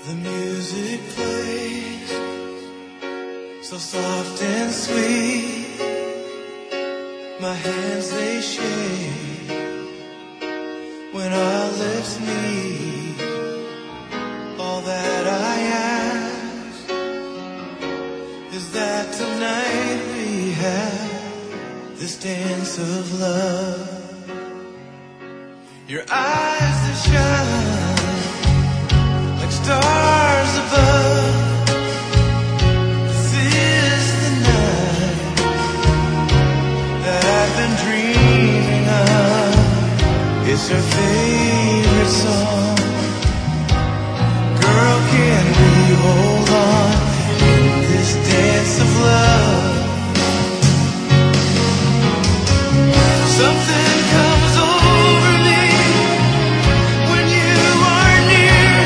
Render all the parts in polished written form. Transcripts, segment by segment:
The music plays so soft and sweet. My hands they shake when our lips meet. All that I ask is that tonight we have this dance of love. Your eyes that shine like stars above. This is the night that I've been dreaming of. It's your favorite song. Girl, can we hold on in this dance of love? Something comes over me when you are near,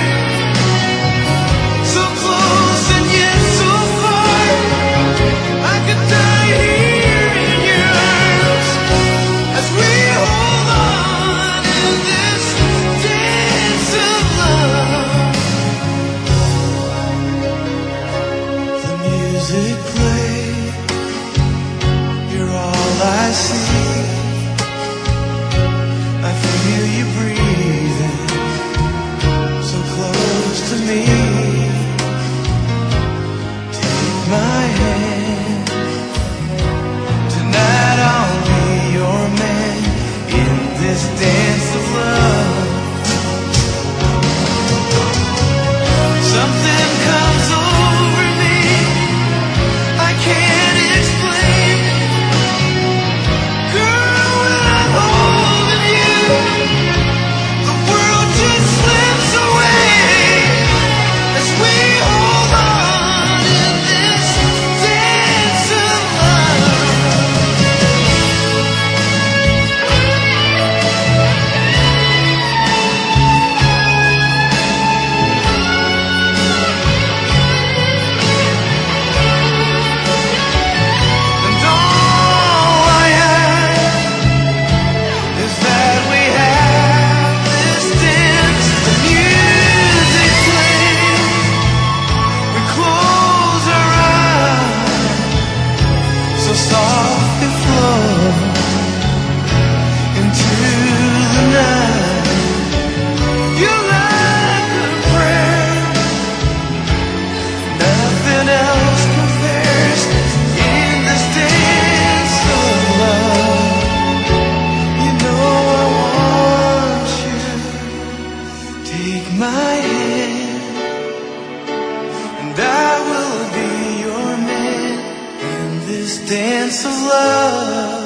so close and yet so far. I could die here in your arms as we hold on in this dance of love. The music plays, you're all I see. I feel you breathing so close to me. Take my hand. Tonight I'll be your man in this dance of love. Something comes over me I can't explain. Girl, when I'm holding you, the world just slips away as we hold on in this dance of love. And all I ask is that we have this dance. The music plays, we close our eyes, so softly flow into the night. You're like a prayer, nothing else compares in this dance of love. You know I want you. Take my hand, and I will be your man in this dance of love.